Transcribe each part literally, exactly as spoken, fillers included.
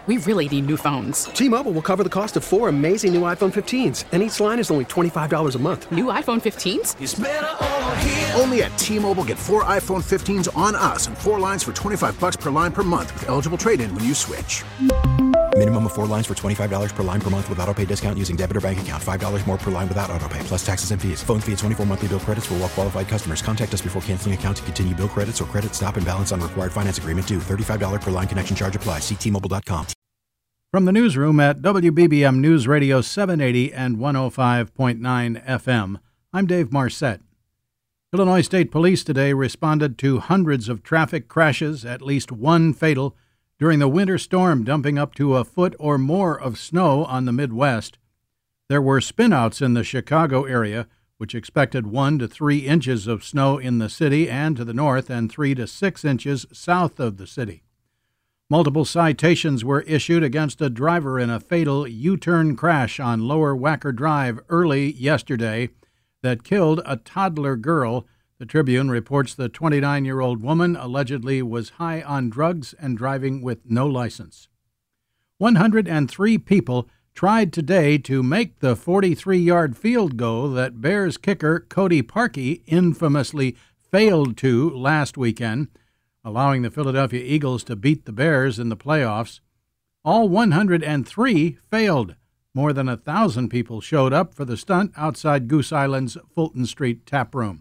We really need new phones. T-Mobile will cover the cost of four amazing new iPhone fifteens, and each line is only twenty-five dollars a month. New iPhone fifteens? It's better over here. Only at T-Mobile, get four iPhone fifteens on us and four lines for twenty-five dollars per line per month with eligible trade-in when you switch. Minimum of four lines for twenty-five dollars per line per month with autopay discount using debit or bank account. five dollars more per line without autopay, plus taxes and fees. Phone fee at twenty-four monthly bill credits for well-qualified customers. Contact us before canceling account to continue bill credits or credit stop and balance on required finance agreement due. thirty-five dollars per line connection charge applies. See T Mobile dot com. From the newsroom at W B B M News Radio seven eighty and one oh five point nine F M, I'm Dave Marcette. Illinois State Police today responded to hundreds of traffic crashes, at least one fatal, during the winter storm dumping up to a foot or more of snow on the Midwest. There were spinouts in the Chicago area, which expected one to three inches of snow in the city and to the north and three to six inches south of the city. Multiple citations were issued against a driver in a fatal U-turn crash on Lower Wacker Drive early yesterday that killed a toddler girl. The Tribune reports the twenty-nine-year-old woman allegedly was high on drugs and driving with no license. one hundred three people tried today to make the forty-three-yard field goal that Bears kicker Cody Parkey infamously failed to last weekend, allowing the Philadelphia Eagles to beat the Bears in the playoffs. All one hundred three failed. More than a thousand people showed up for the stunt outside Goose Island's Fulton Street tap room.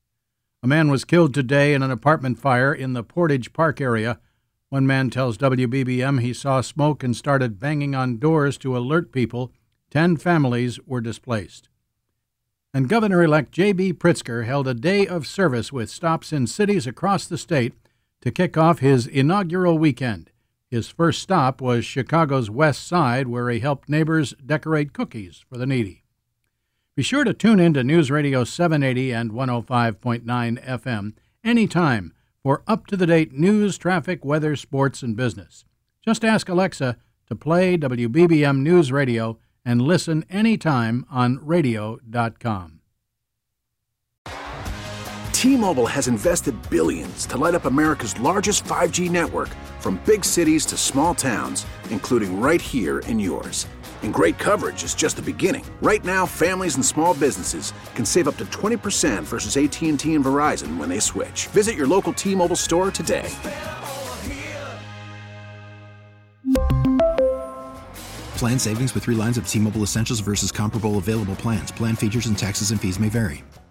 A man was killed today in an apartment fire in the Portage Park area. One man tells W B B M he saw smoke and started banging on doors to alert people. Ten families were displaced. And Governor-elect J B. Pritzker held a day of service with stops in cities across the state to kick off his inaugural weekend. His first stop was Chicago's West Side, where he helped neighbors decorate cookies for the needy. Be sure to tune in to News Radio seven eighty and one oh five point nine F M anytime for up-to-the-date news, traffic, weather, sports, and business. Just ask Alexa to play W B B M News Radio and listen anytime on radio dot com. T-Mobile has invested billions to light up America's largest five G network, from big cities to small towns, including right here in yours. And great coverage is just the beginning. Right now, families and small businesses can save up to twenty percent versus A T and T and Verizon when they switch. Visit your local T-Mobile store today. Plan savings with three lines of T-Mobile Essentials versus comparable available plans. Plan features and taxes and fees may vary.